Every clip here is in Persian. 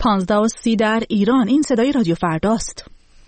15:30 در ایران. این صدای رادیو فرداست.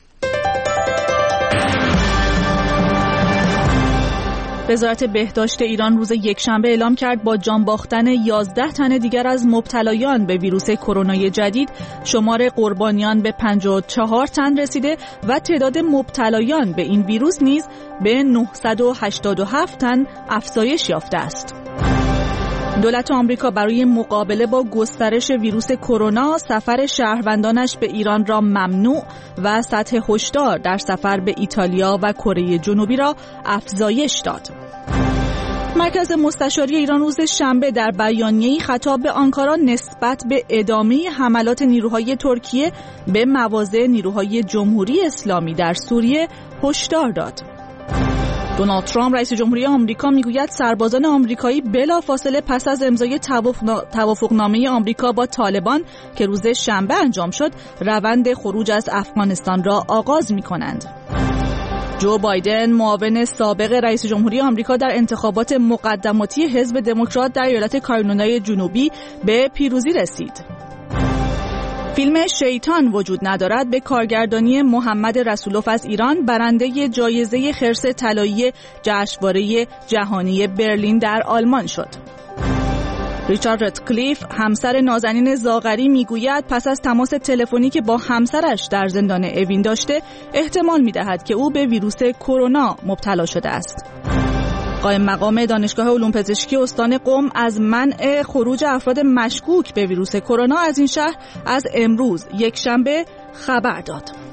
وزارت بهداشت ایران روز یکشنبه اعلام کرد با جان باختن 11 تن دیگر از مبتلایان به ویروس کرونا جدید، شمار قربانیان به 54 تن رسیده و تعداد مبتلایان به این ویروس نیز به 987 تن افزایش یافته است. دولت آمریکا برای مقابله با گسترش ویروس کرونا سفر شهروندانش به ایران را ممنوع و سطح هشدار در سفر به ایتالیا و کره جنوبی را افزایش داد. مرکز مستشاری ایران روز شنبه در بیانیه‌ای خطاب به آنکارا نسبت به ادامه حملات نیروهای ترکیه به مواضع نیروهای جمهوری اسلامی در سوریه هشدار داد. دونالد ترامپ رئیس جمهوری آمریکا میگوید سربازان آمریکایی بلافاصله پس از امضای توافقنامه آمریکا با طالبان که روز شنبه انجام شد، روند خروج از افغانستان را آغاز می‌کنند. جو بایدن معاون سابق رئیس جمهوری آمریکا در انتخابات مقدماتی حزب دموکرات در ایالت کارولینای جنوبی به پیروزی رسید. فیلم شیطان وجود ندارد به کارگردانی محمد رسولوف از ایران برنده جایزه خرس طلایی جشنواره جهانی برلین در آلمان شد. ریچارد راتکلیف همسر نازنین زاغری میگوید پس از تماس تلفنی که با همسرش در زندان اوین داشته احتمال میدهد که او به ویروس کرونا مبتلا شده است. قائم مقام دانشگاه علوم پزشکی استان قم از منع خروج افراد مشکوک به ویروس کرونا از این شهر از امروز یکشنبه خبر داد.